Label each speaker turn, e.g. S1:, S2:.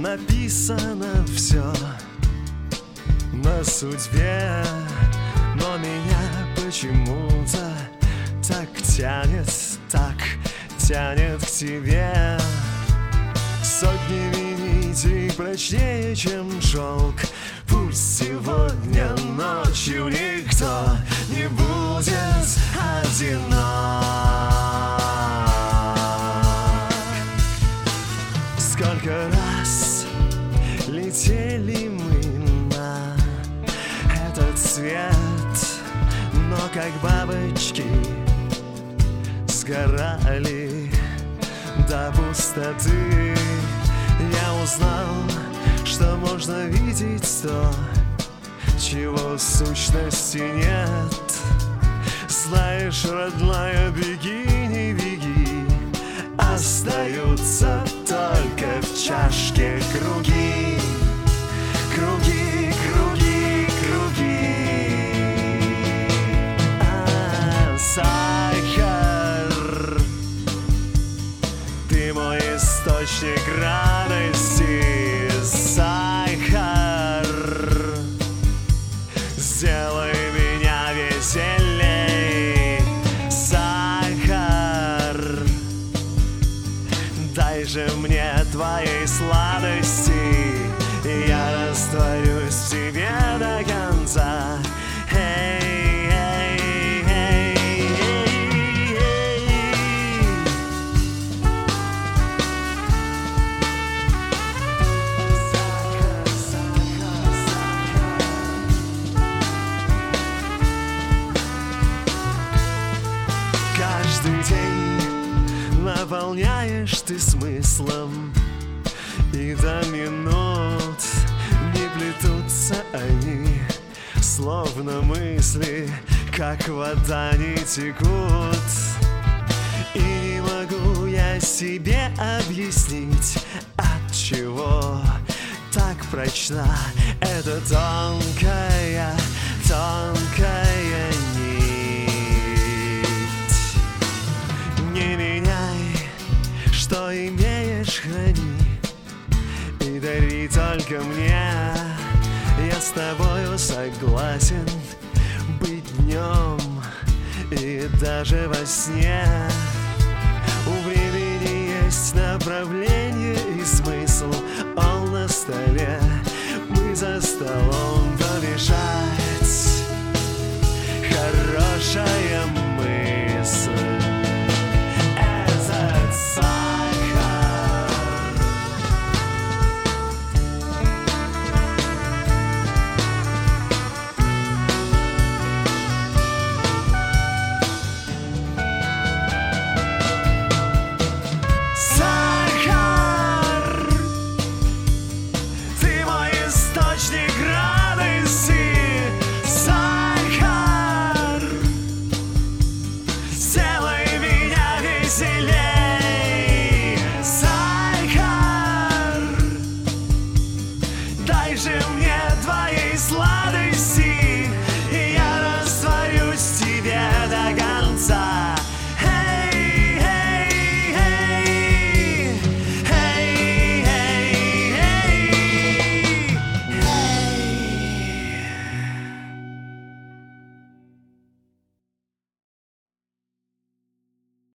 S1: написано все на судьбе, но меня почему-то так тянет к тебе. Сотнями нитей прочнее, чем шелк. Пусть сегодня ночью никто не будет одинок. Сколько раз летели мы на этот свет, но как бабочки сгорали до пустоты. Я узнал, что можно видеть то, чего в сущности нет. Знаешь, родная, беги, не беги, остаются только в чашке круги, круги, круги, круги. Сахар, ты мой источник радости. Сахар, сделай меня веселей. Сахар, дай же мне твоей сладости, и я растворюсь в тебе до конца. Каждый день наполняешь ты смыслом, и до минут не плетутся они, словно мысли, как вода, не текут. И не могу я себе объяснить, отчего так прочна эта тонкая, тонкая нить. Не меняй, что имеешь, храни и дари только мне. Я с тобою согласен быть днем и даже во сне. У времени есть направление,